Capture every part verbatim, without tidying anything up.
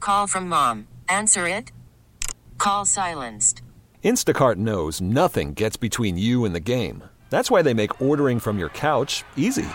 call from mom. Answer it. Call silenced. Instacart knows nothing gets between you and the game. That's why they make ordering from your couch easy.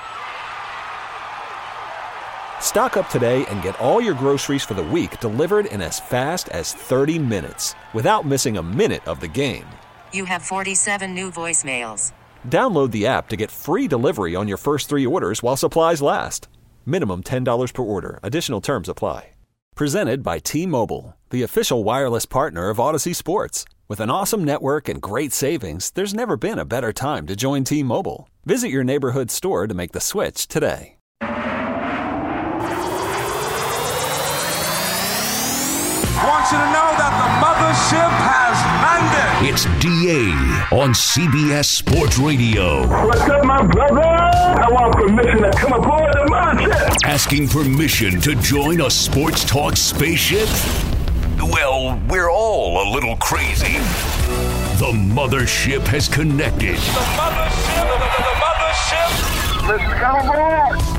Stock up today and get all your groceries for the week delivered in as fast as thirty minutes without missing a minute of the game. You have forty-seven new voicemails. Download the app to get free delivery on your first three orders while supplies last. Minimum ten dollars per order. Additional terms apply. Presented by T-Mobile, the official wireless partner of Odyssey Sports. With an awesome network and great savings, there's never been a better time to join T-Mobile. Visit your neighborhood store to make the switch today. Want you to know that the mothership has landed. It's D A on C B S Sports Radio. What's up, my brother? I want permission to come aboard the mothership. Asking permission to join a sports talk spaceship? Well, we're all a little crazy. The mothership has connected. The mothership, the, the, the mothership. Let's come aboard.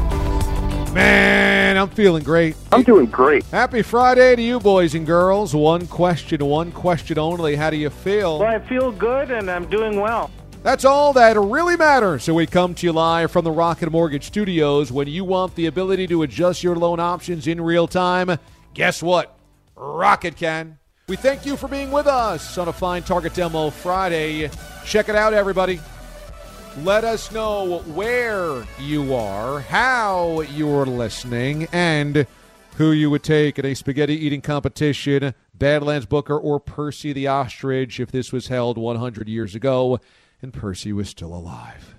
Man, I'm feeling great. I'm doing great. Happy Friday to you, boys and girls. One question, one question only. How do you feel? Well, I feel good, and I'm doing well. That's all that really matters. So we come to you live from the Rocket Mortgage Studios. When you want the ability to adjust your loan options in real time, guess what? Rocket can. We thank you for being with us on a fine Target Demo Friday. Check it out, everybody. Let us know where you are, how you're listening, and who you would take in a spaghetti-eating competition, Badlands Booker or Percy the Ostrich, if this was held one hundred years ago and Percy was still alive.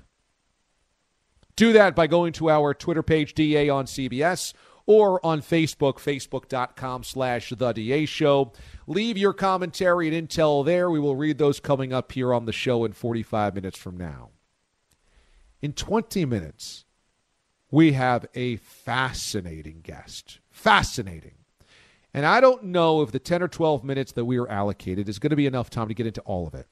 Do that by going to our Twitter page, D A on C B S, or on Facebook, facebook.com slash The DA Show. Leave your commentary and intel there. We will read those coming up here on the show in forty-five minutes from now. In twenty minutes, we have a fascinating guest. Fascinating. And I don't know if the ten or twelve minutes that we are allocated is going to be enough time to get into all of it.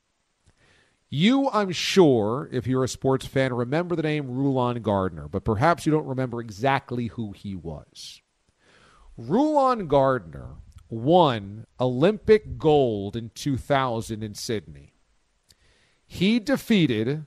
You, I'm sure, if you're a sports fan, remember the name Rulon Gardner, but perhaps you don't remember exactly who he was. Rulon Gardner won Olympic gold in two thousand in Sydney. He defeated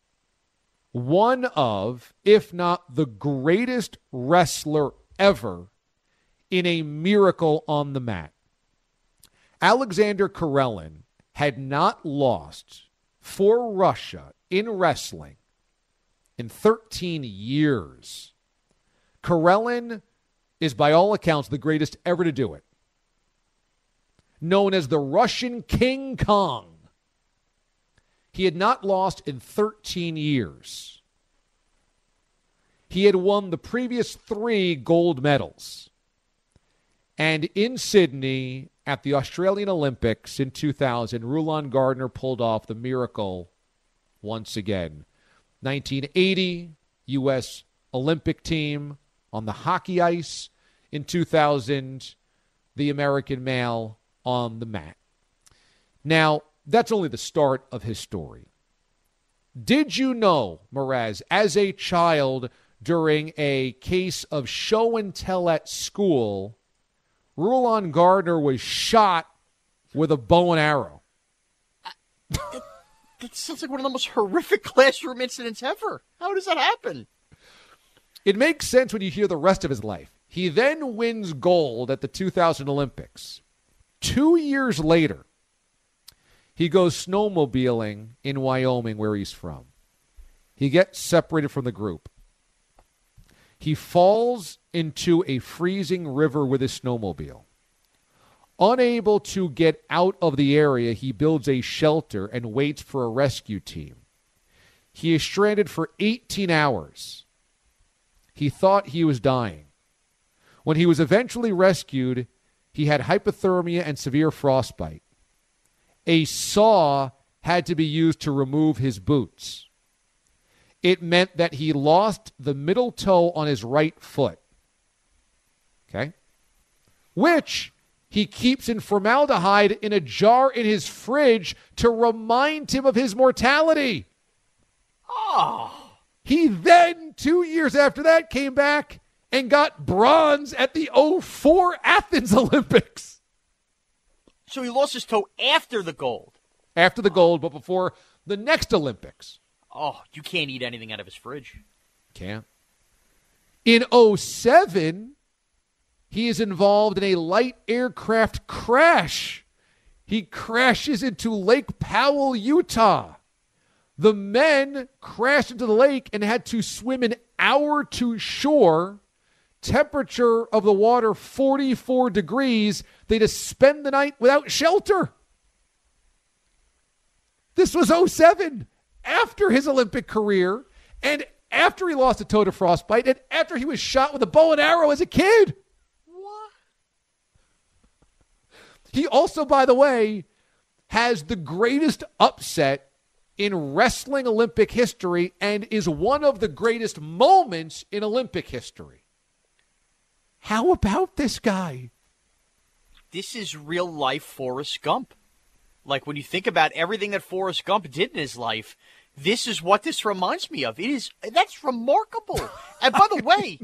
one of, if not the greatest wrestler ever in a miracle on the mat. Alexander Karelin had not lost for Russia in wrestling in thirteen years. Karelin is, by all accounts, the greatest ever to do it. Known as the Russian King Kong. He had not lost in thirteen years. He had won the previous three gold medals. And in Sydney, at the Australian Olympics in two thousand, Rulon Gardner pulled off the miracle once again. nineteen eighty, U S Olympic team on the hockey ice. In two thousand, the American male on the mat. Now, that's only the start of his story. Did you know, Mraz, as a child during a case of show and tell at school, Rulon Gardner was shot with a bow and arrow? That, that sounds like one of the most horrific classroom incidents ever. How does that happen? It makes sense when you hear the rest of his life. He then wins gold at the two thousand Olympics. Two years later, he goes snowmobiling in Wyoming, where he's from. He gets separated from the group. He falls into a freezing river with his snowmobile. Unable to get out of the area, he builds a shelter and waits for a rescue team. He is stranded for eighteen hours. He thought he was dying. When he was eventually rescued, he had hypothermia and severe frostbite. A saw had to be used to remove his boots. It meant that he lost the middle toe on his right foot. Okay? Which he keeps in formaldehyde in a jar in his fridge to remind him of his mortality. Oh. He then, two years after that, came back and got bronze at the oh four Athens Olympics. So he lost his toe after the gold. After the gold, but before the next Olympics. Oh, you can't eat anything out of his fridge. Can't. In oh seven, he is involved in a light aircraft crash. He crashes into Lake Powell, Utah. The men crashed into the lake and had to swim an hour to shore. Temperature of the water, forty-four degrees. They had to spend the night without shelter. This was oh seven, after his Olympic career, and after he lost a toe to frostbite, and after he was shot with a bow and arrow as a kid. What? He also, by the way, has the greatest upset in wrestling Olympic history and is one of the greatest moments in Olympic history. How about this guy? This is real life Forrest Gump. Like, when you think about everything that Forrest Gump did in his life, this is what this reminds me of. It is, that's remarkable. And by the way,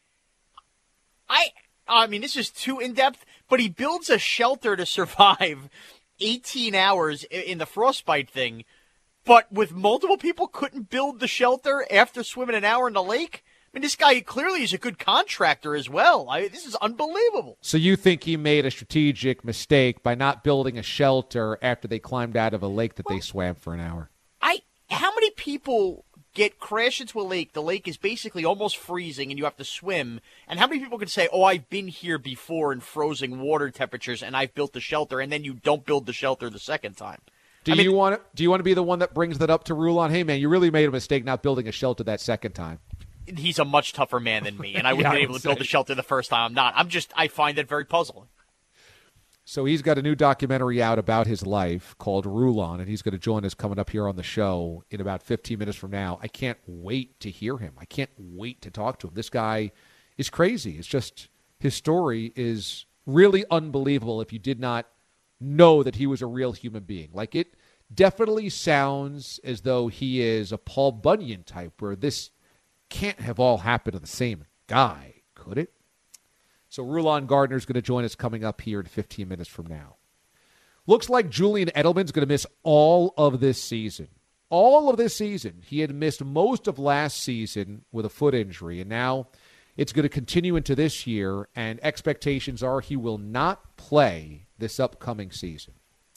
I, I mean, this is too in-depth, but he builds a shelter to survive eighteen hours in the frostbite thing, but with multiple people couldn't build the shelter after swimming an hour in the lake? I mean, this guy clearly is a good contractor as well. I, this is unbelievable. So you think he made a strategic mistake by not building a shelter after they climbed out of a lake that well, they swam for an hour? I how many people get crashed into a lake? The lake is basically almost freezing and you have to swim. And how many people can say, oh, I've been here before in frozen water temperatures and I've built the shelter, and then you don't build the shelter the second time? Do I you mean, want to, do you want to be the one that brings that up to Rulon? Hey, man, you really made a mistake not building a shelter that second time. He's a much tougher man than me, and I wouldn't yeah, be able to build a shelter the first time. I'm not. I'm just, I find it very puzzling. So he's got a new documentary out about his life called Rulon, and he's going to join us coming up here on the show in about fifteen minutes from now. I can't wait to hear him. I can't wait to talk to him. This guy is crazy. It's just, his story is really unbelievable if you did not know that he was a real human being. Like, it definitely sounds as though he is a Paul Bunyan type, where this can't have all happened to the same guy, could it? So Rulon Gardner is going to join us coming up here in fifteen minutes from now. Looks like Julian Edelman's going to miss all of this season. All of this season. He had missed most of last season with a foot injury, and now it's going to continue into this year, and expectations are he will not play this upcoming season.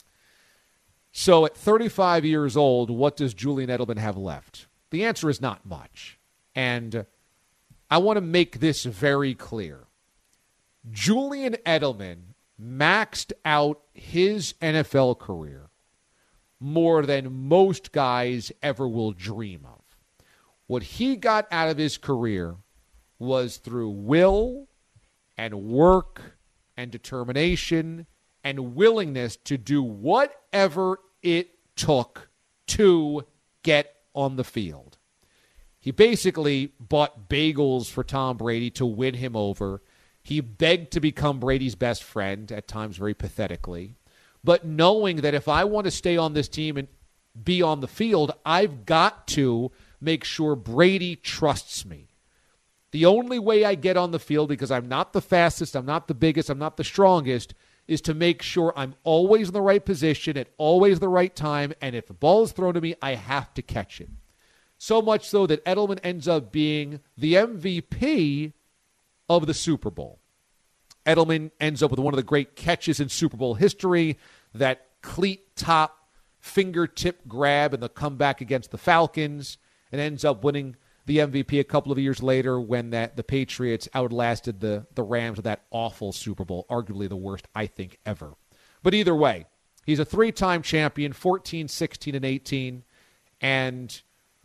So at thirty-five years old, what does Julian Edelman have left? The answer is not much. And I want to make this very clear. Julian Edelman maxed out his N F L career more than most guys ever will dream of. What he got out of his career was through will and work and determination and willingness to do whatever it took to get on the field. He basically bought bagels for Tom Brady to win him over. He begged to become Brady's best friend, at times very pathetically. But knowing that if I want to stay on this team and be on the field, I've got to make sure Brady trusts me. The only way I get on the field, because I'm not the fastest, I'm not the biggest, I'm not the strongest, is to make sure I'm always in the right position at always the right time, and if the ball is thrown to me, I have to catch it. So much so that Edelman ends up being the M V P of the Super Bowl. Edelman ends up with one of the great catches in Super Bowl history, that cleat top fingertip grab in the comeback against the Falcons, and ends up winning the M V P a couple of years later when that the Patriots outlasted the, the Rams with that awful Super Bowl, arguably the worst, I think, ever. But either way, he's a three-time champion, fourteen, sixteen, and eighteen, and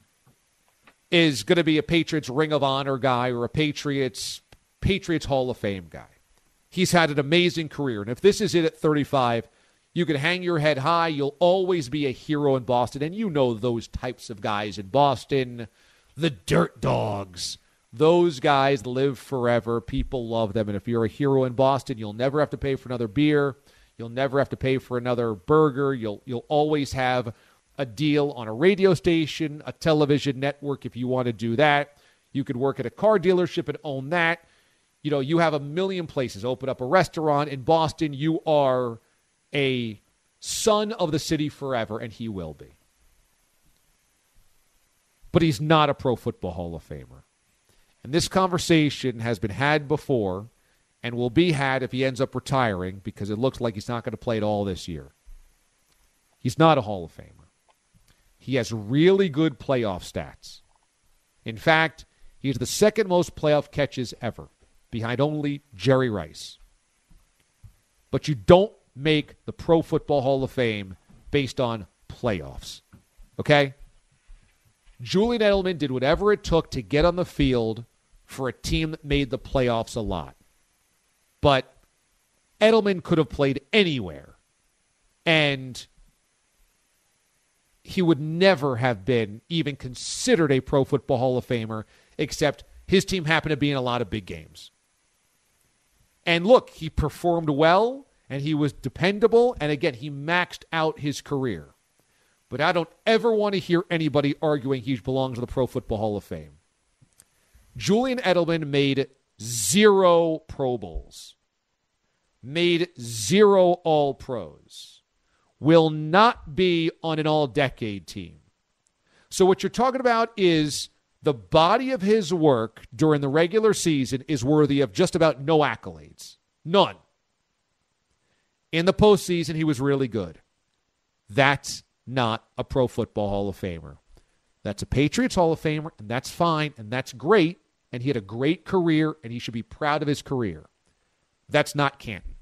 is going to be a Patriots Ring of Honor guy or a Patriots Patriots Hall of Fame guy. He's had an amazing career, and if this is it at thirty-five, you can hang your head high. You'll always be a hero in Boston, and you know those types of guys in Boston, the dirt dogs. Those guys live forever. People love them, and if you're a hero in Boston, you'll never have to pay for another beer. You'll never have to pay for another burger. You'll you'll always have a deal on a radio station, a television network if you want to do that. You could work at a car dealership and own that. You know, you have a million places. Open up a restaurant in Boston. You are a son of the city forever, and he will be. But he's not a Pro Football Hall of Famer. And this conversation has been had before and will be had if he ends up retiring, because it looks like he's not going to play at all this year. He's not a Hall of Famer. He has really good playoff stats. In fact, he has the second most playoff catches ever, behind only Jerry Rice. But you don't make the Pro Football Hall of Fame based on playoffs. Okay? Julian Edelman did whatever it took to get on the field for a team that made the playoffs a lot. But Edelman could have played anywhere, and he would never have been even considered a Pro Football Hall of Famer, except his team happened to be in a lot of big games. And look, he performed well, and he was dependable, and again, he maxed out his career. But I don't ever want to hear anybody arguing he belongs to the Pro Football Hall of Fame. Julian Edelman made zero Pro Bowls, made zero All-Pros, will not be on an all-decade team. So what you're talking about is the body of his work during the regular season is worthy of just about no accolades. None. In the postseason, he was really good. That's not a Pro Football Hall of Famer. That's a Patriots Hall of Famer, and that's fine, and that's great, and he had a great career, and he should be proud of his career. That's not Canton.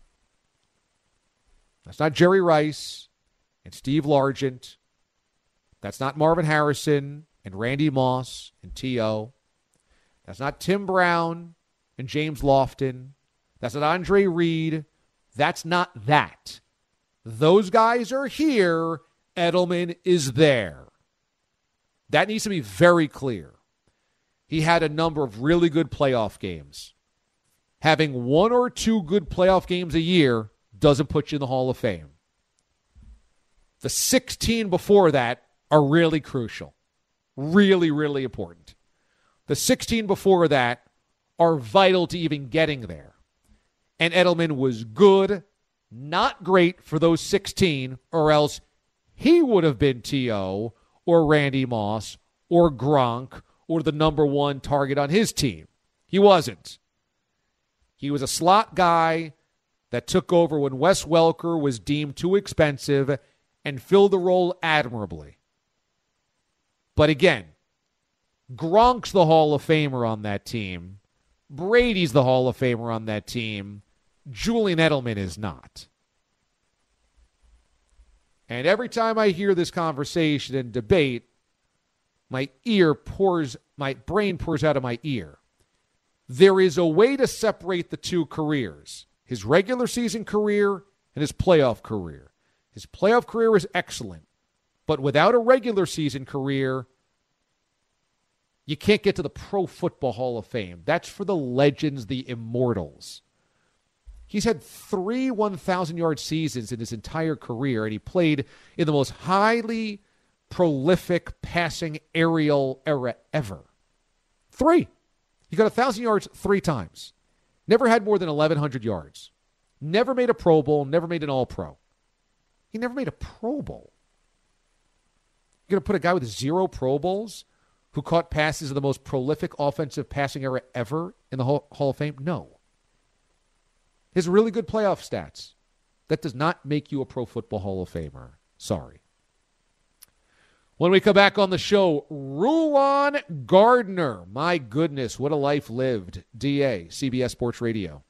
That's not Jerry Rice and Steve Largent. That's not Marvin Harrison and Randy Moss and T O That's not Tim Brown and James Lofton. That's not Andre Reed. That's not that. Those guys are here. Edelman is there. That needs to be very clear. He had a number of really good playoff games. Having one or two good playoff games a year doesn't put you in the Hall of Fame. The sixteen before that are really crucial. Really, really important. The sixteen before that are vital to even getting there. And Edelman was good, not great for those sixteen, or else he would have been T O or Randy Moss or Gronk or the number one target on his team. He wasn't. He was a slot guy that took over when Wes Welker was deemed too expensive and filled the role admirably. But again, Gronk's the Hall of Famer on that team. Brady's the Hall of Famer on that team. Julian Edelman is not. And every time I hear this conversation and debate, my ear pours, my brain pours out of my ear. There is a way to separate the two careers, his regular season career and his playoff career. His playoff career is excellent, but without a regular season career, you can't get to the Pro Football Hall of Fame. That's for the legends, the immortals. He's had three one thousand-yard seasons in his entire career, and he played in the most highly prolific passing aerial era ever. Three. He got one thousand yards three times. Never had more than eleven hundred yards. Never made a Pro Bowl, never made an All-Pro. He never made a Pro Bowl. You're going to put a guy with zero Pro Bowls who caught passes of the most prolific offensive passing era ever in the Hall of Fame? No. He has really good playoff stats. That does not make you a Pro Football Hall of Famer. Sorry. When we come back on the show, Rulon Gardner. My goodness, what a life lived. D A, C B S Sports Radio.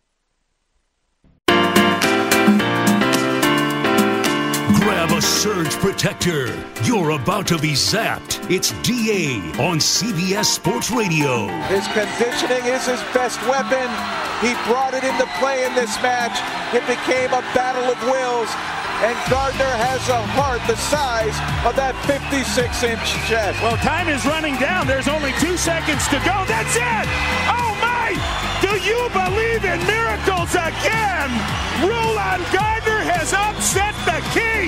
Grab a surge protector. You're about to be zapped. It's D A on C B S Sports Radio. His conditioning is his best weapon. He brought it into play in this match. It became a battle of wills. And Gardner has a heart the size of that fifty-six inch chest. Well, time is running down. There's only two seconds to go. That's it! Oh, my! Do you believe in miracles again? Rulon Gardner has upset the king!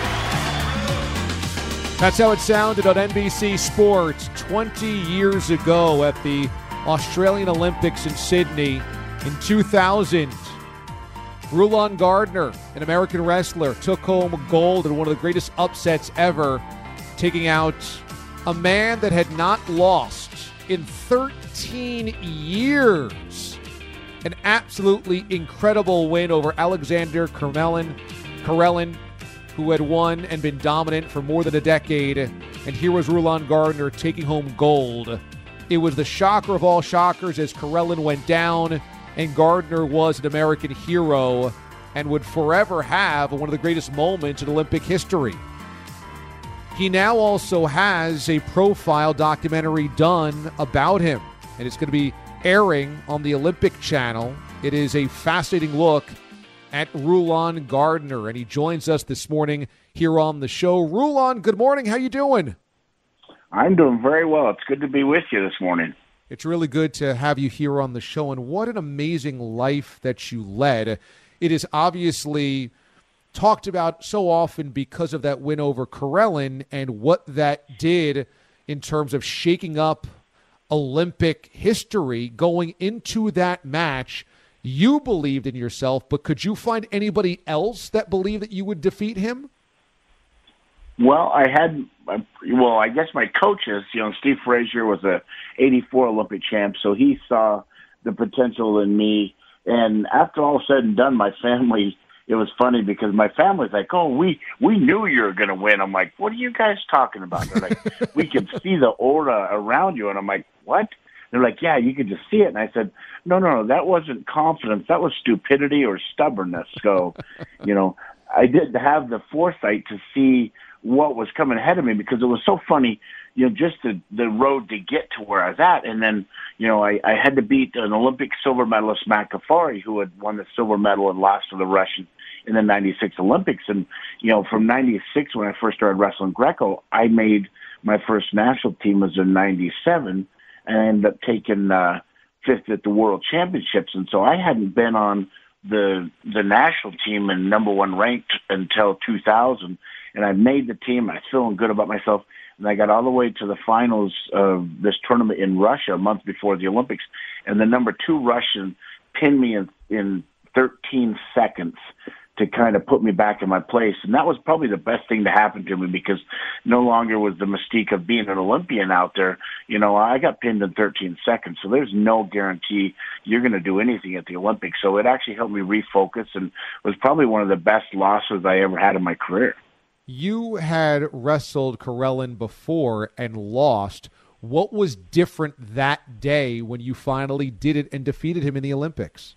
That's how it sounded on N B C Sports twenty years ago at the Australian Olympics in Sydney. In two thousand, Rulon Gardner, an American wrestler, took home gold in one of the greatest upsets ever, taking out a man that had not lost in thirteen years. An absolutely incredible win over Alexander Karelin, Karelin, who had won and been dominant for more than a decade. And here was Rulon Gardner taking home gold. It was the shocker of all shockers as Karelin went down, and Gardner was an American hero and would forever have one of the greatest moments in Olympic history. He now also has a profile documentary done about him, and it's going to be airing on the Olympic Channel. It is a fascinating look at Rulon Gardner, and he joins us this morning here on the show. Rulon, good morning. How you doing? I'm doing very well. It's good to be with you this morning. It's really good to have you here on the show, and what an amazing life that you led. It is obviously talked about so often because of that win over Karelin and what that did in terms of shaking up Olympic history going into that match. You believed in yourself, but could you find anybody else that believed that you would defeat him? Well, I had, well, I guess my coaches, you know, Steve Frazier was a eighty-four Olympic champ, so he saw the potential in me. And after all said and done, my family, it was funny because my family's like, oh, we, we knew you were going to win. I'm like, what are you guys talking about? They're like, we could see the aura around you. And I'm like, what? They're like, yeah, you could just see it. And I said, no, no, no, that wasn't confidence. That was stupidity or stubbornness. So, you know, I didn't have the foresight to see what was coming ahead of me because it was so funny, you know, just the, the road to get to where I was at. And then, you know, I, I had to beat an Olympic silver medalist, Matt Ghaffari, who had won the silver medal and lost to the Russian in the ninety-six Olympics. And, you know, from ninety-six, when I first started wrestling Greco, I made my first national team was in ninety-seven, and I ended up taking uh, fifth at the World Championships. And so I hadn't been on the the national team and number one ranked until two thousand. And I made the team. I was feeling good about myself. And I got all the way to the finals of this tournament in Russia a month before the Olympics. And the number two Russian pinned me in, in thirteen seconds to kind of put me back in my place. And that was probably the best thing to happen to me because no longer was the mystique of being an Olympian out there. You know, I got pinned in thirteen seconds, so there's no guarantee you're going to do anything at the Olympics. So it actually helped me refocus and was probably one of the best losses I ever had in my career. You had wrestled Karelin before and lost. What was different that day when you finally did it and defeated him in the Olympics?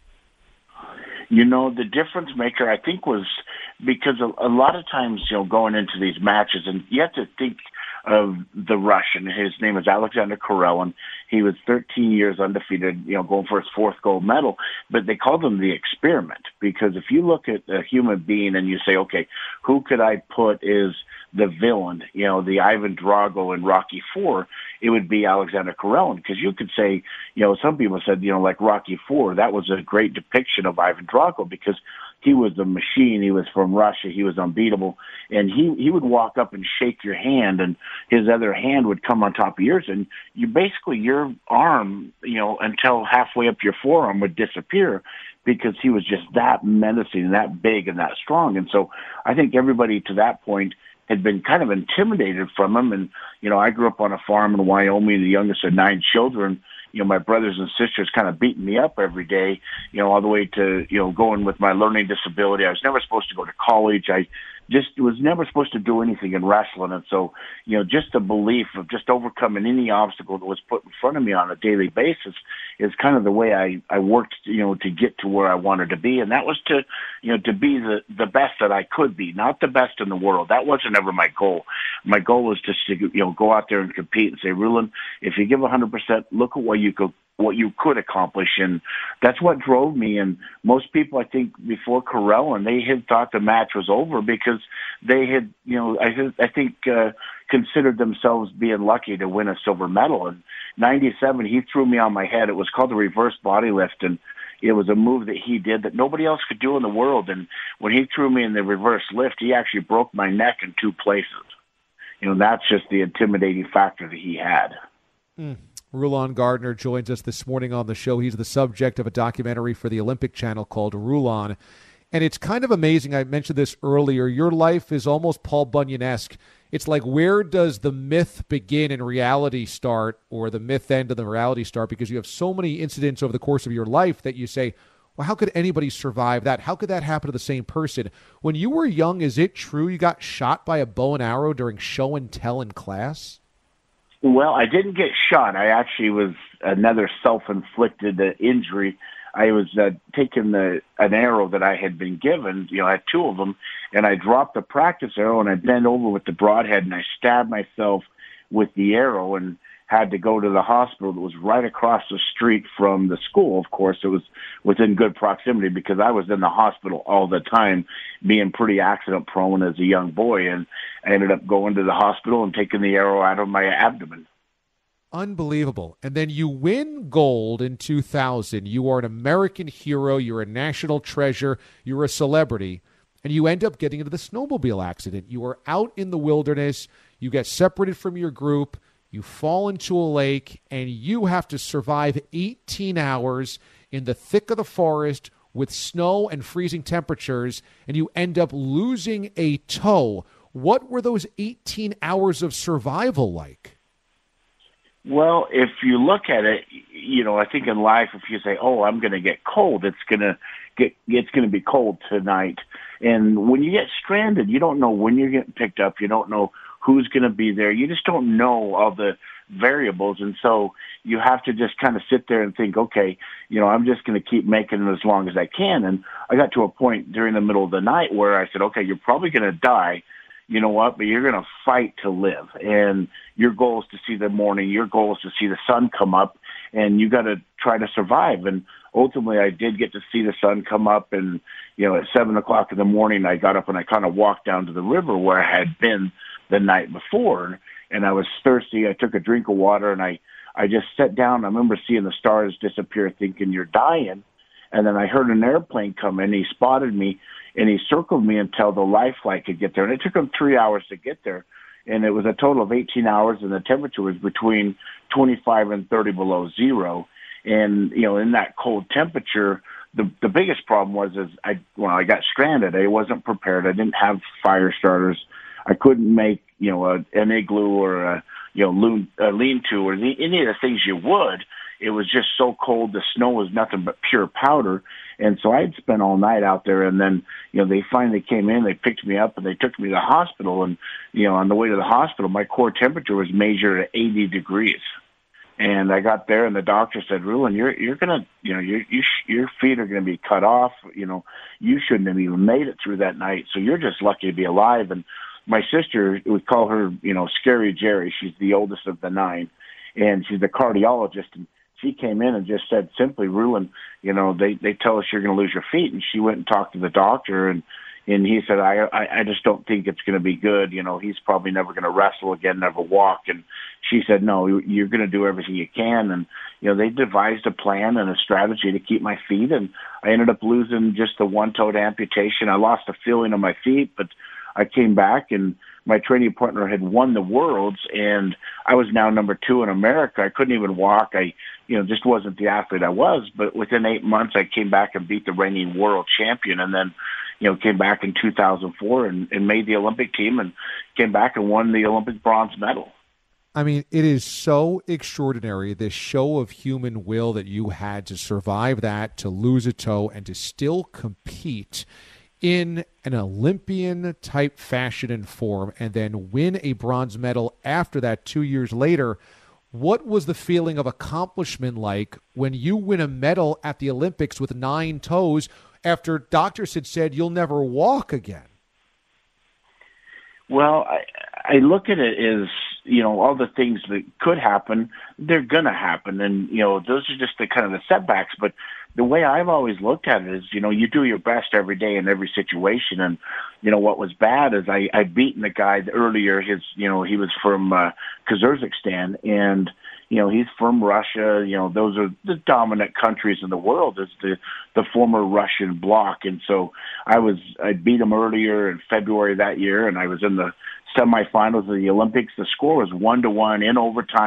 You know, the difference maker, I think, was because a, a lot of times, you know, going into these matches, and you have to think of the Russian. His name is Alexander Karelin. He was thirteen years undefeated, you know, going for his fourth gold medal. But they called him the experiment because if you look at a human being and you say, okay, who could I put as the villain, you know, the Ivan Drago in Rocky Four, it would be Alexander Karelin. Because you could say, you know, some people said, you know, like Rocky Four, that was a great depiction of Ivan Drago because he was a machine. He was from Russia. He was unbeatable. And he, he would walk up and shake your hand, and his other hand would come on top of yours. And you basically, your arm, you know, until halfway up your forearm would disappear because he was just that menacing, that big, and that strong. And so I think everybody to that point had been kind of intimidated from him. And, you know, I grew up on a farm in Wyoming, the youngest of nine children. You know, my brothers and sisters kind of beating me up every day, you know, all the way to, you know, going with my learning disability. I was never supposed to go to college. I just was never supposed to do anything in wrestling. And so, you know, just the belief of just overcoming any obstacle that was put in front of me on a daily basis is kind of the way I, I worked, you know, to get to where I wanted to be. And that was to, you know, to be the, the best that I could be, not the best in the world. That wasn't ever my goal. My goal was just to, you know, go out there and compete and say, Rulon, if you give one hundred percent, look at what you could what you could accomplish. And that's what drove me. And most people, I think, before Karelin, they had thought the match was over because they had, you know, I, I think, uh, considered themselves being lucky to win a silver medal. In ninety-seven, he threw me on my head. It was called the reverse body lift. And it was a move that he did that nobody else could do in the world. And when he threw me in the reverse lift, he actually broke my neck in two places. You know, that's just the intimidating factor that he had. Mm. Rulon Gardner joins us this morning on the show. He's the subject of a documentary for the Olympic Channel called Rulon. And it's kind of amazing. I mentioned this earlier. Your life is almost Paul Bunyan-esque. It's like, where does the myth begin and reality start, or the myth end and the reality start? Because you have so many incidents over the course of your life that you say, well, how could anybody survive that? How could that happen to the same person? When you were young, is it true you got shot by a bow and arrow during show and tell in class? Well, I didn't get shot. I actually was another self-inflicted uh, injury. I was uh, taking the an arrow that I had been given. You know, I had two of them, and I dropped the practice arrow, and I bent over with the broadhead, and I stabbed myself with the arrow and had to go to the hospital that was right across the street from the school. Of course, it was within good proximity because I was in the hospital all the time, being pretty accident-prone as a young boy, and I ended up going to the hospital and taking the arrow out of my abdomen. Unbelievable. And then you win gold in two thousand. You are an American hero. You're a national treasure. You're a celebrity. And you end up getting into the snowmobile accident. You are out in the wilderness. You get separated from your group. You fall into a lake, and you have to survive eighteen hours in the thick of the forest with snow and freezing temperatures, and you end up losing a toe. What were those eighteen hours of survival like? Well, if you look at it, you know, I think in life, if you say, "Oh, I'm going to get cold," it's going to get it's going to be cold tonight. And when you get stranded, you don't know when you're getting picked up. You don't know who's going to be there. You just don't know all the variables, and so you have to just kind of sit there and think, okay, you know, I'm just going to keep making it as long as I can. And I got to a point during the middle of the night where I said, okay, you're probably going to die. You know what? But you're going to fight to live. And your goal is to see the morning. Your goal is to see the sun come up, and you got to try to survive. And ultimately, I did get to see the sun come up. And, you know, at seven o'clock in the morning, I got up and I kind of walked down to the river where I had been the night before. And I was thirsty. I took a drink of water, and I, I just sat down. I remember seeing the stars disappear, thinking, you're dying. And then I heard an airplane come in. He spotted me, and he circled me until the life flight could get there. And it took him three hours to get there. And it was a total of eighteen hours, and the temperature was between twenty-five and thirty below zero. And, you know, in that cold temperature, the the biggest problem was is I when I got stranded, I wasn't prepared. I didn't have fire starters. I couldn't make, you know, a, an igloo or a, you know, loon, a lean-to or the, any of the things you would. It was just so cold. The snow was nothing but pure powder. And so I'd spent all night out there, and then, you know, they finally came in, they picked me up, and they took me to the hospital. And, you know, on the way to the hospital, my core temperature was measured at eighty degrees. And I got there, and the doctor said, Rulon, you're, you're going to, you know, your you sh- your feet are going to be cut off. You know, you shouldn't have even made it through that night. So you're just lucky to be alive. And my sister, we call her, you know, Scary Jerry. She's the oldest of the nine, and she's a cardiologist. And she came in and just said simply, Rulon, you know, they, they tell us you're going to lose your feet. And she went and talked to the doctor, and, and he said, I, I, I just don't think it's going to be good. You know, he's probably never going to wrestle again, never walk. And she said, no, you're going to do everything you can. And, you know, they devised a plan and a strategy to keep my feet. And I ended up losing just the one-toed amputation. I lost the feeling of my feet, but I came back, and my training partner had won the Worlds, and I was now number two in America. I couldn't even walk. I, you know, just wasn't the athlete I was. But within eight months, I came back and beat the reigning world champion, and then, you know, came back in two thousand four and, and made the Olympic team, and came back and won the Olympic bronze medal. I mean, it is so extraordinary, this show of human will that you had to survive that, to lose a toe, and to still compete in an Olympian-type fashion and form, and then win a bronze medal after that two years later. What was the feeling of accomplishment like when you win a medal at the Olympics with nine toes after doctors had said you'll never walk again? Well, I, I look at it as, you know, all the things that could happen, they're going to happen. And, you know, those are just the kind of the setbacks. But the way I've always looked at it is, you know, you do your best every day in every situation. And, you know, what was bad is I, I'd beaten the guy earlier. His, you know, he was from uh, Kazakhstan, and, you know, he's from Russia. You know, those are the dominant countries in the world, is the, the former Russian bloc. And so I was, I beat him earlier in February that year, and I was in the semifinals of the Olympics. The score was one to one in overtime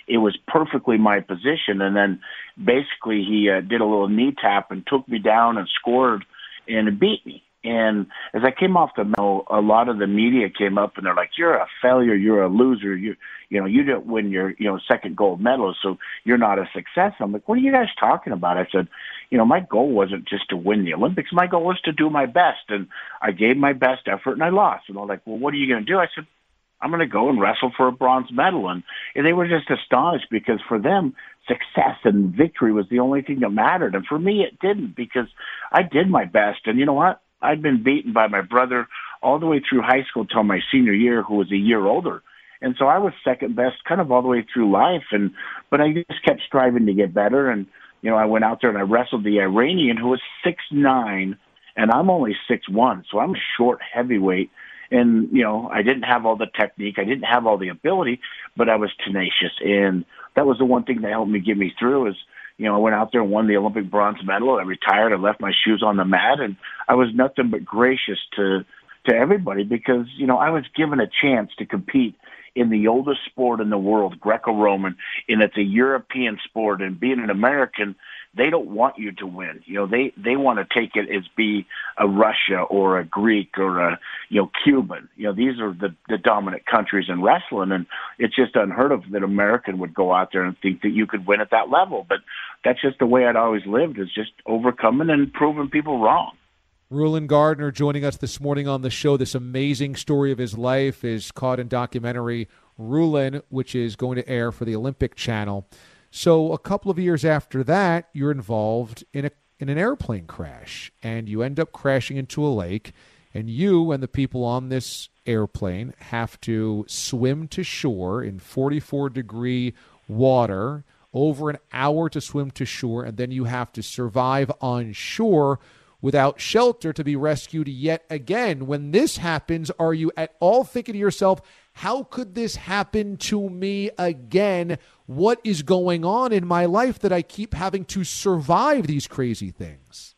it was perfectly my position. And then basically he uh, did a little knee tap and took me down and scored and beat me. And as I came off the mill, a lot of the media came up and they're like, "You're a failure. You're a loser. You, you know, you didn't win your, you know, second gold medal, so you're not a success." I'm like, "What are you guys talking about?" I said, "You know, my goal wasn't just to win the Olympics. My goal was to do my best, and I gave my best effort, and I lost." And they're like, "Well, what are you going to do?" I said, "I'm going to go and wrestle for a bronze medal." And, and they were just astonished because for them, success and victory was the only thing that mattered. And for me, it didn't, because I did my best. And you know what? I'd been beaten by my brother all the way through high school till my senior year, who was a year older. And so I was second best kind of all the way through life. And but I just kept striving to get better. And, you know, I went out there and I wrestled the Iranian, who was six nine, and I'm only six one. So I'm a short heavyweight. And, you know, I didn't have all the technique. I didn't have all the ability, but I was tenacious. And that was the one thing that helped me get me through is, you know, I went out there and won the Olympic bronze medal. I retired. I left my shoes on the mat, and I was nothing but gracious to to everybody because, you know, I was given a chance to compete in the oldest sport in the world, Greco-Roman, and it's a European sport. And being an American, they don't want you to win. You know, they, they want to take it as be a Russia or a Greek or a, you know, Cuban. You know, these are the, the dominant countries in wrestling, and it's just unheard of that American would go out there and think that you could win at that level. But that's just the way I'd always lived, is just overcoming and proving people wrong. Rulon Gardner joining us this morning on the show. This amazing story of his life is caught in documentary Rulon, which is going to air for the Olympic Channel. So a couple of years after that, you're involved in a in an airplane crash, and you end up crashing into a lake, and you and the people on this airplane have to swim to shore in forty-four degree water, over an hour to swim to shore, and then you have to survive on shore without shelter to be rescued yet again. When this happens, are you at all thinking to yourself, how could this happen to me again? What is going on in my life that I keep having to survive these crazy things?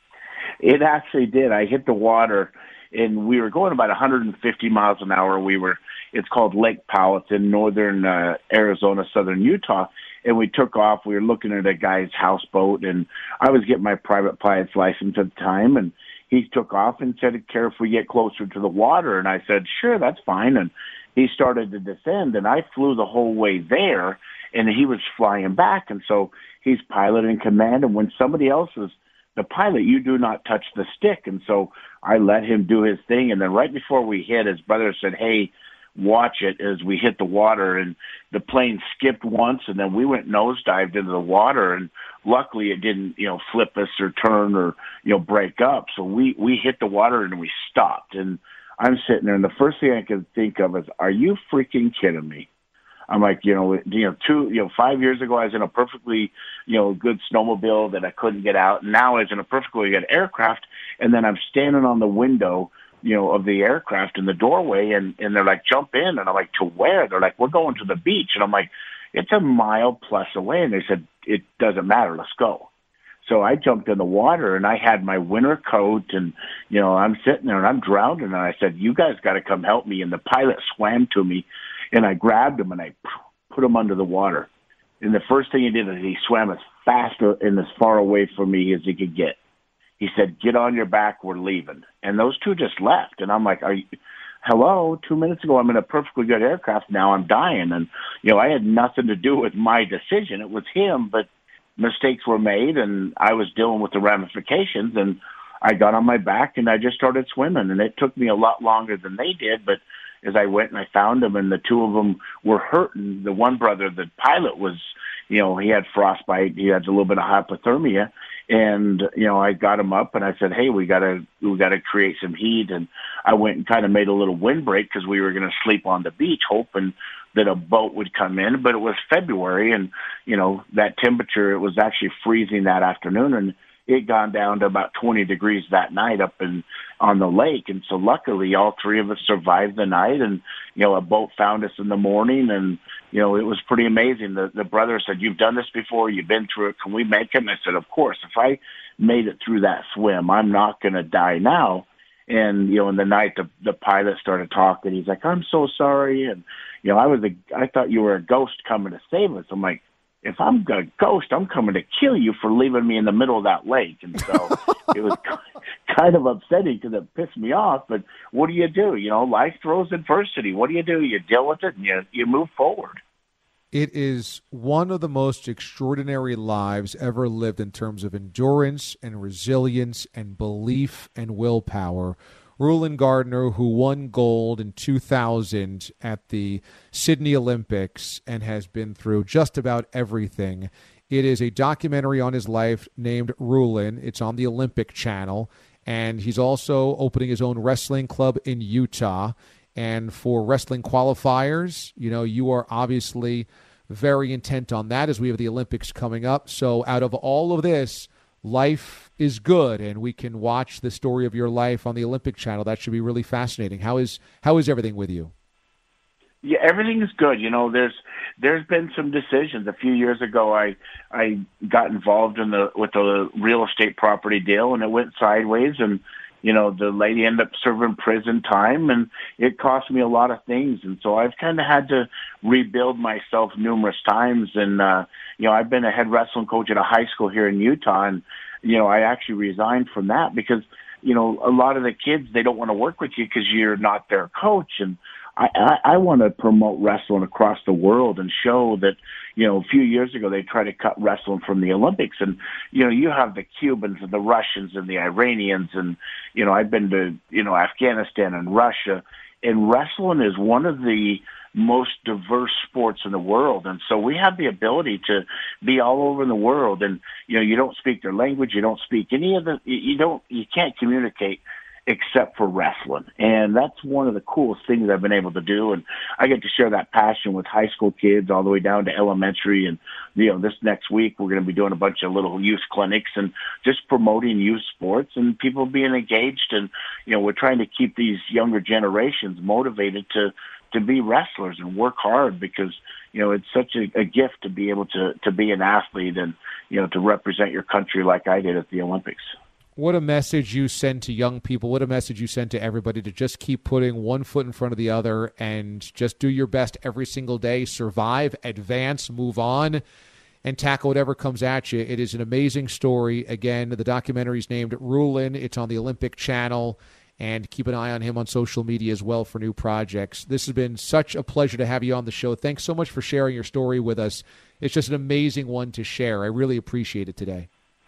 It actually did. I hit the water, and we were going about one hundred fifty miles an hour. We were, it's called Lake Powell. It's in northern uh, Arizona, southern Utah. And we took off. We were looking at a guy's houseboat, and I was getting my private pilot's license at the time. And he took off and said, "Care if we get closer to the water?" And I said, "Sure, that's fine." And he started to descend, and I flew the whole way there, and he was flying back. And so he's pilot in command, and when somebody else is the pilot, you do not touch the stick. And so I let him do his thing. And then right before we hit, his brother said, "Hey, watch it," as we hit the water, and the plane skipped once, and then we went nosedived into the water, and luckily it didn't, you know, flip us or turn or, you know, break up. So we, we hit the water and we stopped, and I'm sitting there, and the first thing I could think of is, are you freaking kidding me? I'm like, you know, you know, two, you know, five years ago I was in a perfectly, you know, good snowmobile that I couldn't get out, and now I was in a perfectly good aircraft, and then I'm standing on the window, you know, of the aircraft in the doorway, and, and they're like, "Jump in." And I'm like, "To where?" They're like, "We're going to the beach." And I'm like, "It's a mile plus away." And they said, "It doesn't matter. Let's go." So I jumped in the water, and I had my winter coat, and, you know, I'm sitting there and I'm drowning. And I said, "You guys got to come help me." And the pilot swam to me, and I grabbed him and I put him under the water. And the first thing he did is he swam as fast and as far away from me as he could get. He said, "Get on your back, we're leaving." And those two just left. And I'm like, "Are you, hello, two minutes ago I'm in a perfectly good aircraft, now I'm dying." And, you know, I had nothing to do with my decision. It was him, but mistakes were made, and I was dealing with the ramifications. And I got on my back, and I just started swimming. And it took me a lot longer than they did, but as I went and I found them, and the two of them were hurting. The one brother, the pilot, was, you know, he had frostbite. He had a little bit of hypothermia. And, you know, I got him up and I said, "Hey, we got to, we got to create some heat." And I went and kind of made a little windbreak because we were going to sleep on the beach, hoping that a boat would come in. But it was February, and, you know, that temperature, it was actually freezing that afternoon. And it gone down to about twenty degrees that night up in on the lake. And so luckily all three of us survived the night, and, you know, a boat found us in the morning, and, you know, it was pretty amazing. The, the brother said, "You've done this before. You've been through it. Can we make it?" And I said, "Of course. If I made it through that swim, I'm not going to die now." And, you know, in the night, the, the pilot started talking. He's like, I'm so sorry. And, you know, I was a, I thought you were a ghost coming to save us. I'm like, if I'm a ghost, I'm coming to kill you for leaving me in the middle of that lake. And so it was kind of upsetting because it pissed me off. But what do you do? You know, life throws adversity. What do you do? You deal with it and you, you move forward. It is one of the most extraordinary lives ever lived in terms of endurance and resilience and belief and willpower. Rulon Gardner, who won gold in two thousand at the Sydney Olympics and has been through just about everything. It is a documentary on his life named Rulon. It's on the Olympic Channel, and he's also opening his own wrestling club in Utah. And for wrestling qualifiers, you know, you are obviously very intent on that as we have the Olympics coming up. So out of all of this, life is good, and we can watch the story of your life on the Olympic Channel. That should be really fascinating. How is how is everything with you? Yeah, everything is good. You know, there's there's been some decisions. A few years ago, I I got involved in the with the real estate property deal, and it went sideways. And you know, the lady ended up serving prison time, and it cost me a lot of things. And so I've kind of had to rebuild myself numerous times. And, uh, you know, I've been a head wrestling coach at a high school here in Utah. And, you know, I actually resigned from that because, you know, a lot of the kids, they don't want to work with you because you're not their coach. And I, I, I want to promote wrestling across the world and show that, you know, a few years ago they tried to cut wrestling from the Olympics. And, you know, you have the Cubans and the Russians and the Iranians. And, you know, I've been to, you know, Afghanistan and Russia. And wrestling is one of the most diverse sports in the world. And so we have the ability to be all over the world. And, you know, you don't speak their language. You don't speak any of the, you don't, you can't communicate except for wrestling. And that's one of the coolest things I've been able to do. And I get to share that passion with high school kids all the way down to elementary. And, you know, this next week, we're going to be doing a bunch of little youth clinics and just promoting youth sports and people being engaged. And, you know, we're trying to keep these younger generations motivated to, to be wrestlers and work hard because, you know, it's such a, a gift to be able to, to be an athlete and, you know, to represent your country like I did at the Olympics. What a message you send to young people. What a message you send to everybody to just keep putting one foot in front of the other and just do your best every single day, survive, advance, move on, and tackle whatever comes at you. It is an amazing story. Again, the documentary is named Rulon. It's on the Olympic Channel, and keep an eye on him on social media as well for new projects. This has been such a pleasure to have you on the show. Thanks so much for sharing your story with us. It's just an amazing one to share. I really appreciate it today.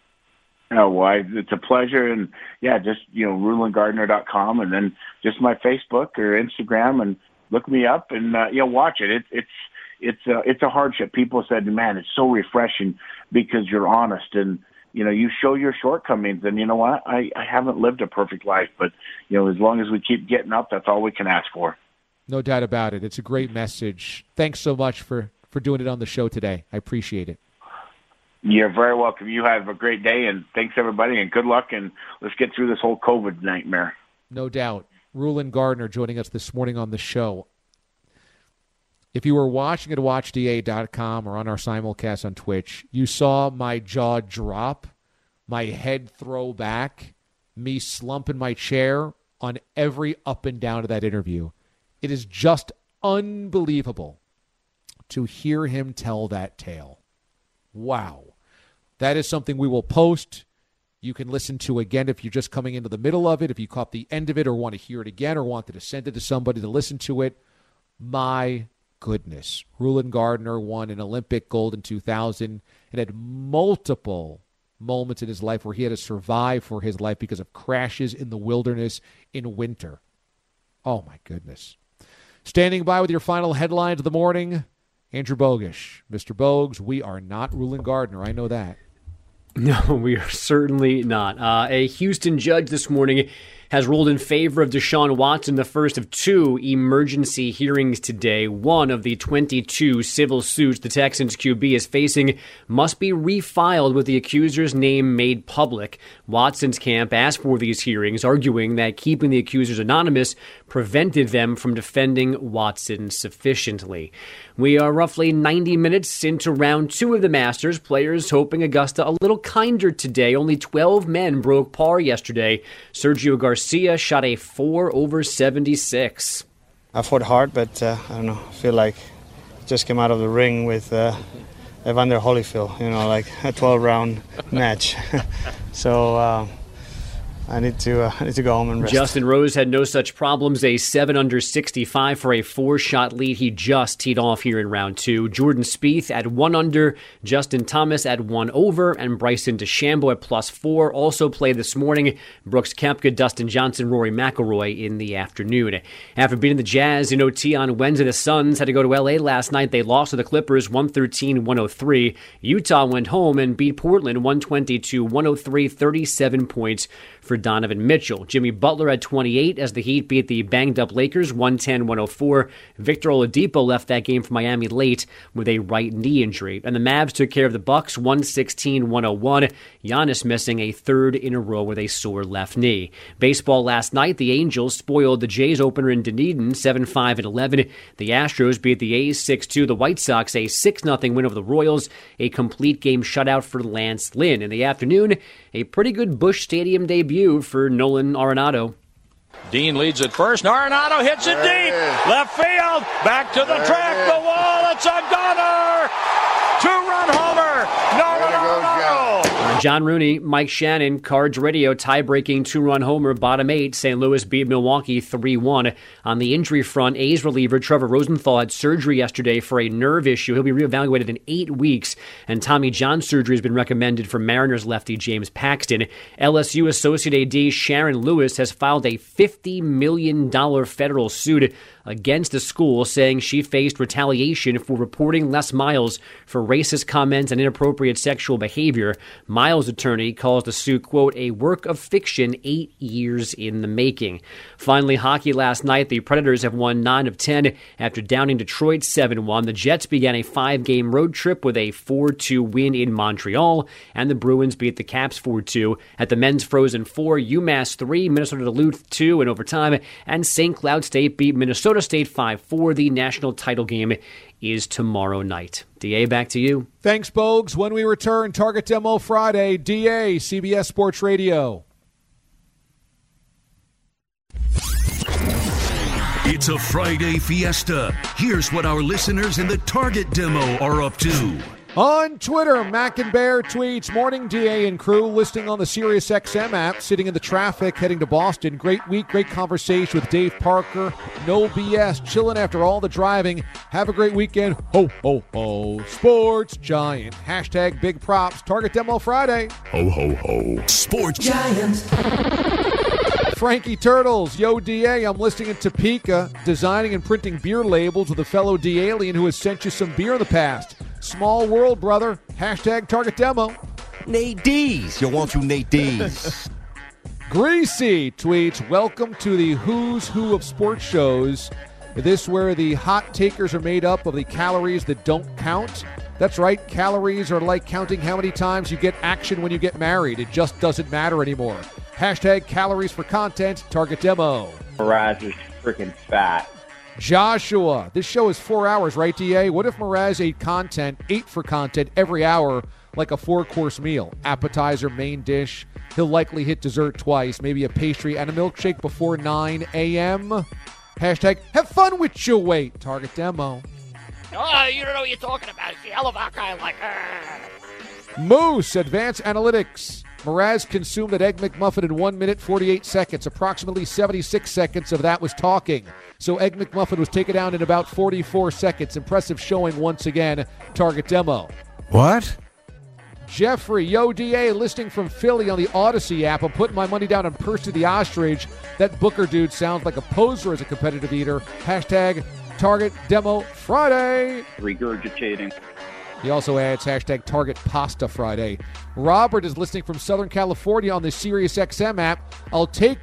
Oh, well, it's a pleasure. And, yeah, just, you know, rulon gardner dot com and then just my Facebook or Instagram and look me up and, uh, you know, watch it. it it's it's uh, it's a hardship. People said, man, it's so refreshing because you're honest and, you know, you show your shortcomings. And you know what? I, I haven't lived a perfect life. But, you know, as long as we keep getting up, that's all we can ask for. No doubt about it. It's a great message. Thanks so much for, for doing it on the show today. I appreciate it. You're very welcome. You have a great day, and thanks, everybody, and good luck, and let's get through this whole COVID nightmare. No doubt. Rulon Gardner joining us this morning on the show. If you were watching at watch d a dot com or on our simulcast on Twitch, you saw my jaw drop, my head throw back, me slump in my chair on every up and down of that interview. It is just unbelievable to hear him tell that tale. Wow. That is something we will post. You can listen to again if you're just coming into the middle of it, if you caught the end of it or want to hear it again or wanted to send it to somebody to listen to it. My goodness. Rulon Gardner won an Olympic gold in two thousand and had multiple moments in his life where he had to survive for his life because of crashes in the wilderness in winter. Oh, my goodness. Standing by with your final headlines of the morning, Andrew Bogish. Mister Bogues, we are not Rulon Gardner. I know that. No, we are certainly not. Uh, a Houston judge this morning has ruled in favor of Deshaun Watson, the first of two emergency hearings today. One of the twenty-two civil suits the Texans Q B is facing must be refiled with the accuser's name made public. Watson's camp asked for these hearings, arguing that keeping the accusers anonymous prevented them from defending Watson sufficiently. We are roughly ninety minutes into round two of the Masters. Players hoping Augusta a little kinder today. Only twelve men broke par yesterday. Sergio Garcia Garcia shot a four over seventy-six. I fought hard, but uh, I don't know. I feel like I just came out of the ring with uh, Evander Holyfield, you know, like a twelve-round match. so uh, I need to uh, I need to go home and rest. Justin Rose had no such problems. A seven under sixty-five for a four-shot lead. He just teed off here in round two. Jordan Spieth at one under, Justin Thomas at one over, and Bryson DeChambeau at plus four. Also played this morning. Brooks Koepka, Dustin Johnson, Rory McIlroy in the afternoon. After beating the Jazz in O T on Wednesday, the Suns had to go to L A last night. They lost to the Clippers one thirteen to one oh three. Utah went home and beat Portland one twenty to one oh three, thirty-seven points for Donovan Mitchell. Jimmy Butler at twenty-eight as the Heat beat the banged-up Lakers one ten to one oh four. Victor Oladipo left that game for Miami late with a right knee injury. And the Mavs took care of the Bucks one sixteen to one oh one. Giannis missing a third in a row with a sore left knee. Baseball last night, the Angels spoiled the Jays opener in Dunedin seven five and eleven. The Astros beat the A's six two. The White Sox a six nothing win over the Royals. A complete game shutout for Lance Lynn. In the afternoon, a pretty good Busch Stadium debut for Nolan Arenado. Dean leads at first. Arenado hits it deep. Left field. Back to the track. The wall. It's a gunner. Two-run homer. Nolan Arenado. John Rooney, Mike Shannon, Cards Radio, tie-breaking two-run homer, bottom eight. Saint Louis beat Milwaukee three one. On the injury front, A's reliever Trevor Rosenthal had surgery yesterday for a nerve issue. He'll be reevaluated in eight weeks, and Tommy John surgery has been recommended for Mariners lefty James Paxton. L S U Associate A D Sharon Lewis has filed a fifty million dollars federal suit against the school, saying she faced retaliation for reporting Les Miles for racist comments and inappropriate sexual behavior. Miles' attorney calls the suit, quote, a work of fiction eight years in the making. Finally, hockey last night. The Predators have won nine of ten after downing Detroit seven one. The Jets began a five-game road trip with a four two win in Montreal, and the Bruins beat the Caps four two. At the men's Frozen Four, UMass three, Minnesota Duluth two in overtime, and Saint Cloud State beat Minnesota State five four. The national title game is tomorrow night. D A, back to you. Thanks, Bogues. When we return, Target Demo Friday. D A, C B S Sports Radio. It's a Friday fiesta. Here's what our listeners in the Target Demo are up to. On Twitter, Mac and Bear tweets, morning D A and crew, listing on the SiriusXM app, sitting in the traffic, heading to Boston. Great week, great conversation with Dave Parker. No B S, chilling after all the driving. Have a great weekend. Ho, ho, ho. Sports Giant. Hashtag big props. Target Demo Friday. Ho, ho, ho. Sports Giant. Frankie Turtles, yo D A, I'm listing in Topeka, designing and printing beer labels with a fellow D-alien who has sent you some beer in the past. Small world, brother. Hashtag Target Demo. Nate D's. Yo, want you Nate D's. Greasy tweets, welcome to the who's who of sports shows. This where the hot takers are made up of the calories that don't count. That's right, calories are like counting how many times you get action when you get married. It just doesn't matter anymore. Hashtag calories for content, Target Demo. Mraz is freaking fat. Joshua, this show is four hours, right, D A? What if Mraz ate content, ate for content every hour like a four-course meal? Appetizer, main dish. He'll likely hit dessert twice, maybe a pastry and a milkshake before nine a.m. Hashtag have fun with your weight, Target Demo. Oh, you don't know what you're talking about. It's the hell of a guy like her. Moose, Advanced Analytics. Mraz consumed that Egg McMuffin in one minute, forty-eight seconds. Approximately seventy-six seconds of that was talking. So Egg McMuffin was taken down in about forty-four seconds. Impressive showing once again. Target Demo. What? Jeffrey, yo D A, listing from Philly on the Odyssey app. I'm putting my money down on Percy the Ostrich. That Booker dude sounds like a poser as a competitive eater. Hashtag Target Demo Friday. Regurgitating. He also adds hashtag Target Pasta Friday. Robert is listening from Southern California on the SiriusXM app. I'll take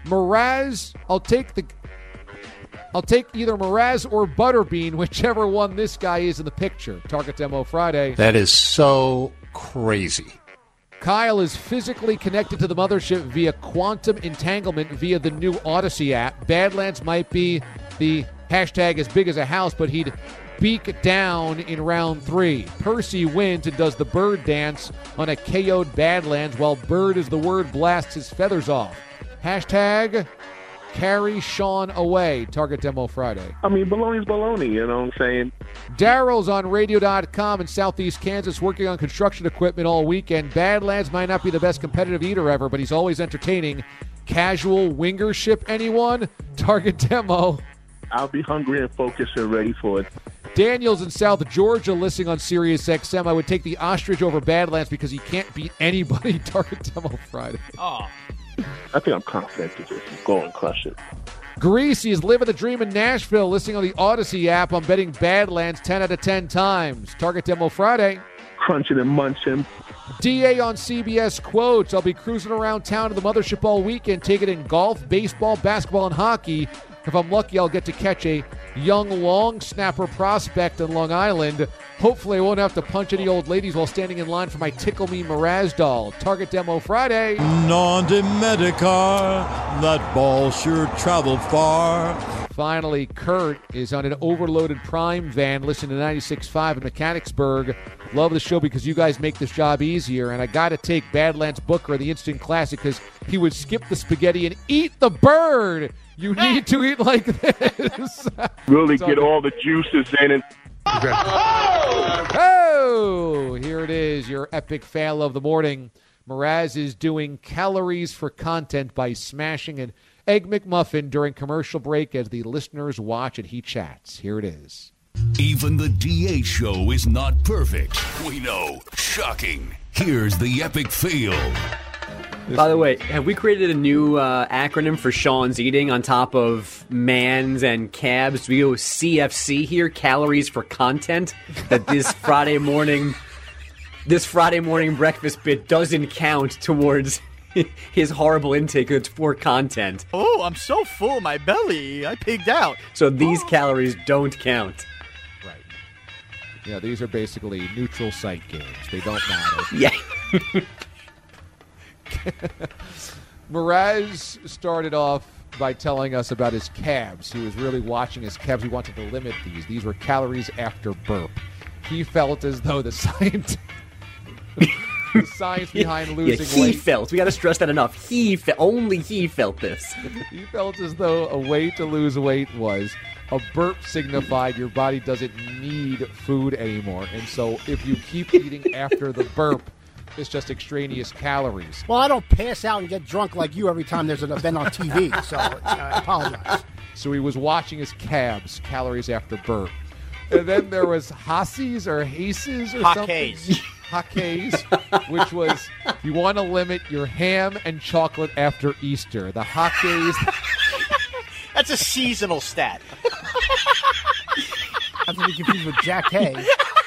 Mraz. I'll take the. I'll take either Mraz or Butterbean, whichever one this guy is in the picture. Target Demo Friday. That is so crazy. Kyle is physically connected to the mothership via quantum entanglement via the new Odyssey app. Badlands might be the hashtag as big as a house, but he'd beak down in round three. Percy wins and does the bird dance on a K O'd Badlands while Bird as the word blasts his feathers off. Hashtag carry Sean away. Target Demo Friday. I mean, baloney's baloney, you know what I'm saying? Daryl's on radio dot com in Southeast Kansas working on construction equipment all weekend. Badlands might not be the best competitive eater ever, but he's always entertaining. Casual wingership, anyone? Target Demo. I'll be hungry and focused and ready for it. Daniel's in South Georgia listening on Sirius X M. I would take the ostrich over Badlands because he can't beat anybody. Target Demo Friday. Oh. I think I'm confident to just go and crush it. Greasy is living the dream in Nashville, listening on the Odyssey app. I'm betting Badlands ten out of ten times. Target Demo Friday. Crunching and munching. D A on C B S quotes. I'll be cruising around town to the mothership all weekend, taking in golf, baseball, basketball, and hockey. If I'm lucky, I'll get to catch a young long snapper prospect in Long Island. Hopefully, I won't have to punch any old ladies while standing in line for my Tickle Me Mraz doll. Target Demo Friday. Non de Medicar, that ball sure traveled far. Finally, Kurt is on an overloaded Prime van listening to ninety-six point five in Mechanicsburg. Love the show because you guys make this job easier. And I got to take Badlands Booker, the instant classic, because he would skip the spaghetti and eat the bird. You need to eat like this. Really get all the juices in it. Oh, here it is, your epic fail of the morning. Mraz is doing calories for content by smashing an Egg McMuffin during commercial break as the listeners watch and he chats. Here it is. Even the D A show is not perfect. We know. Shocking. Here's the epic fail. By the way, have we created a new uh, acronym for Sean's eating on top of mans and cabs? Do we go C F C here, calories for content? That this Friday morning, this Friday morning breakfast bit doesn't count towards his horrible intake. It's for content. Oh, I'm so full, my belly. I pigged out. So these calories don't count. Right. Yeah, these are basically neutral site games. They don't matter. Yeah. Mraz started off by telling us about his calves. He was really watching his calves. He wanted to limit these. These were calories after burp. He felt as though the science, the science behind losing yeah, he weight. He felt. We got to stress that enough. He fe- only he felt this. He felt as though a way to lose weight was a burp signified your body doesn't need food anymore. And so if you keep eating after the burp, it's just extraneous calories. Well, I don't pass out and get drunk like you every time there's an event on T V, so uh, I apologize. So he was watching his calves, calories after burp. And then there was Hassies or Haces or Hockeys. something. Hockeys, which was you want to limit your ham and chocolate after Easter. The Hockeys. That's a seasonal stat. That's what we confused with Jack Hay.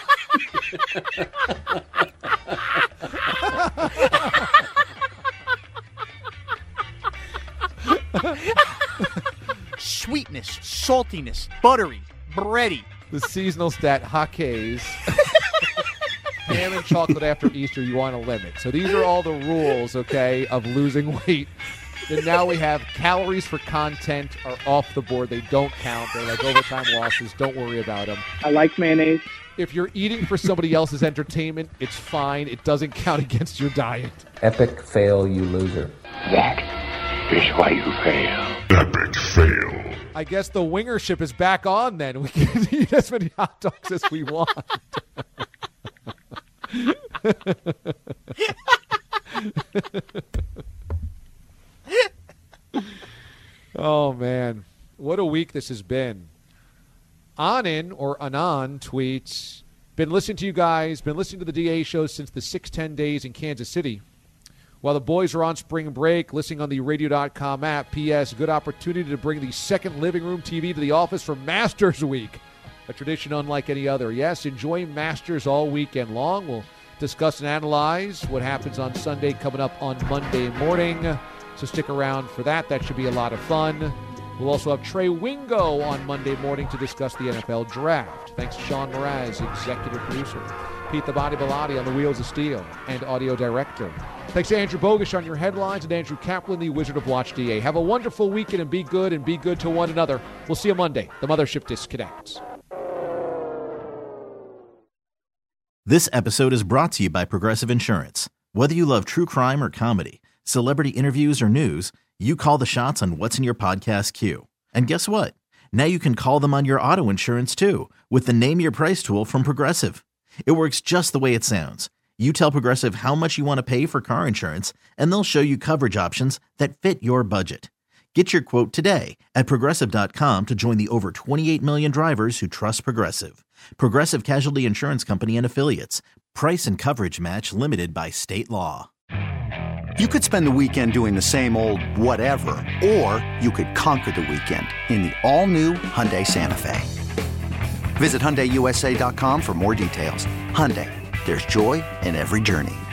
Sweetness, saltiness, buttery, bready. The seasonal stat, Hockeys. Ham and chocolate after Easter you want to limit. So these are all the rules, okay, of losing weight. And now we have calories for content are off the board. They don't count. They're like overtime losses. Don't worry about them. I like mayonnaise. If you're eating for somebody else's entertainment, it's fine. It doesn't count against your diet. Epic fail, you loser. That is why you fail. Epic fail. I guess the wingership is back on then. We can eat as many hot dogs as we want. Oh, man. What a week this has been. Anan, or Anan, tweets, been listening to you guys, been listening to the D A show since the six ten days in Kansas City. While the boys are on spring break, listening on the radio dot com app. P S. Good opportunity to bring the second living room T V to the office for Masters Week. A tradition unlike any other. Yes, enjoy Masters all weekend long. We'll discuss and analyze what happens on Sunday coming up on Monday morning. So stick around for that. That should be a lot of fun. We'll also have Trey Wingo on Monday morning to discuss the N F L Draft. Thanks to Sean Mraz, executive producer. Pete the Body Bilotti on the Wheels of Steel and audio director. Thanks to Andrew Bogish on your headlines and Andrew Kaplan, the Wizard of Watch D A. Have a wonderful weekend and be good and be good to one another. We'll see you Monday. The Mothership disconnects. This episode is brought to you by Progressive Insurance. Whether you love true crime or comedy, celebrity interviews or news, you call the shots on what's in your podcast queue. And guess what? Now you can call them on your auto insurance too with the Name Your Price tool from Progressive. It works just the way it sounds. You tell Progressive how much you want to pay for car insurance, and they'll show you coverage options that fit your budget. Get your quote today at Progressive dot com to join the over twenty-eight million drivers who trust Progressive. Progressive Casualty Insurance Company and Affiliates. Price and coverage match limited by state law. You could spend the weekend doing the same old whatever, or you could conquer the weekend in the all-new Hyundai Santa Fe. Visit Hyundai U S A dot com for more details. Hyundai, there's joy in every journey.